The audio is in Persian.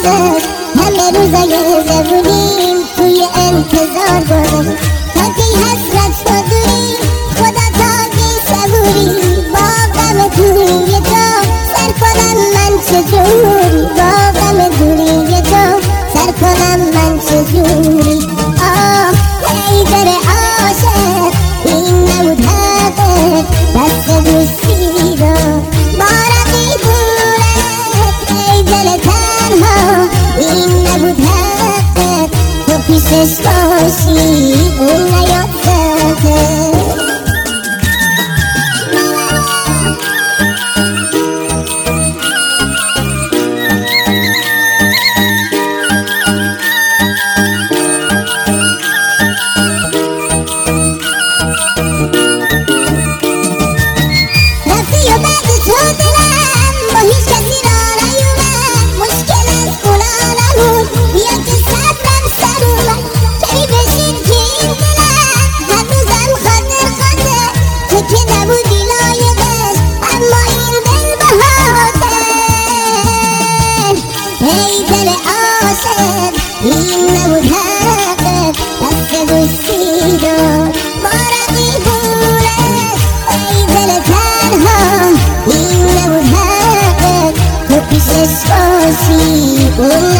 گذشت، همه روزای زبونیم توی انتظار گذشت. تا کی حسرت تو دوری خدا تا کی صبوری، با غم دوری تو سر کنم من چجوری، با غم دوری تو سر کنم من چجوری. آه ای دل عاشق این نبود حقت، دست دوستی رو با رقیبونت. ای دل تنها این نبود حقت، تو پیشش باشی اون نیاد سرته. ای دل عاشق این نبود حقت، دست دوستی رو با رقیبونت. ای دل تنها این نبود حقت، تو پیشش باشی